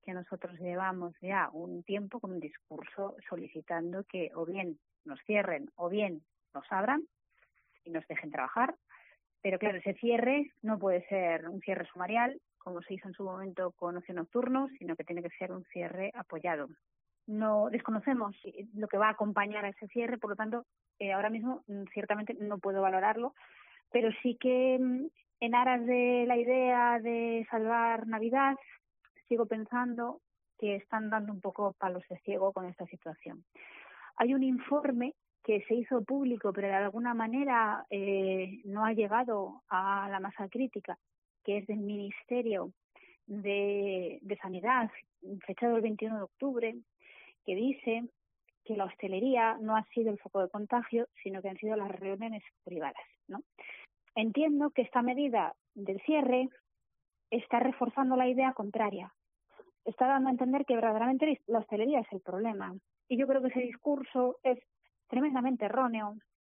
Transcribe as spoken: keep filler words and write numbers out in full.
que nosotros llevamos ya un tiempo con un discurso solicitando que o bien nos cierren o bien nos abran y nos dejen trabajar. Pero claro, ese cierre no puede ser un cierre sumarial, como se hizo en su momento con ocio nocturno, sino que tiene que ser un cierre apoyado. No desconocemos lo que va a acompañar a ese cierre, por lo tanto, eh, ahora mismo ciertamente no puedo valorarlo, pero sí que en aras de la idea de salvar Navidad, sigo pensando que están dando un poco palos de ciego con esta situación. Hay un informe que se hizo público, pero de alguna manera eh, no ha llegado a la masa crítica, que es del Ministerio de, de Sanidad, fechado el veintiuno de octubre, que dice que la hostelería no ha sido el foco de contagio, sino que han sido las reuniones privadas, ¿no? Entiendo que esta medida del cierre está reforzando la idea contraria. Está dando a entender que verdaderamente la hostelería es el problema. Y yo creo que ese discurso es tremendamente erróneo,